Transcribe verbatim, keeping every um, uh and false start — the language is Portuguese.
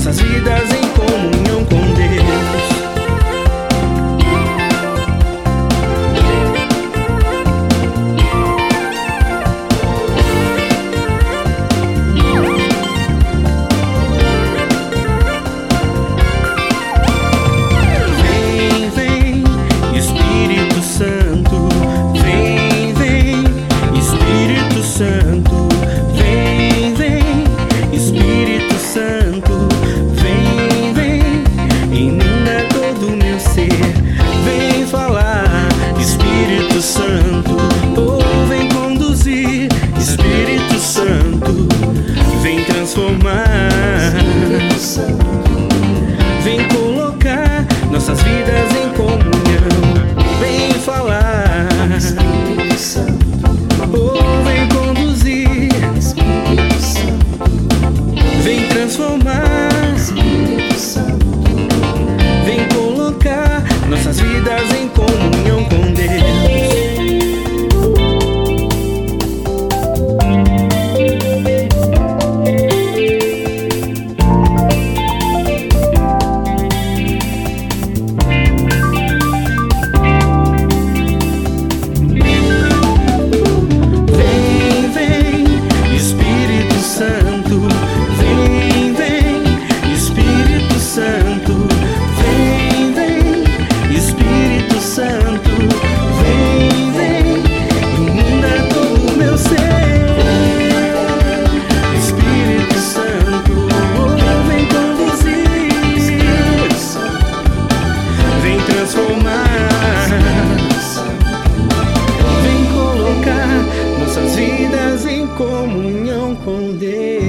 nossas vidas em comunhão com Deus. Santo, vem, vem, Espírito Santo, vem, vem, inunda todo o meu ser, vem falar, Espírito Santo, oh, vem conduzir, Espírito Santo, vem transformar, vem colocar nossas vidas em comunhão, vem falar, Espírito Santo, oh, vem conduzir, Espírito Santo, vem transformar, Espírito Santo, vem colocar nossas vidas em comunhão com Deus. Vem colocar nossas vidas em comunhão com Deus.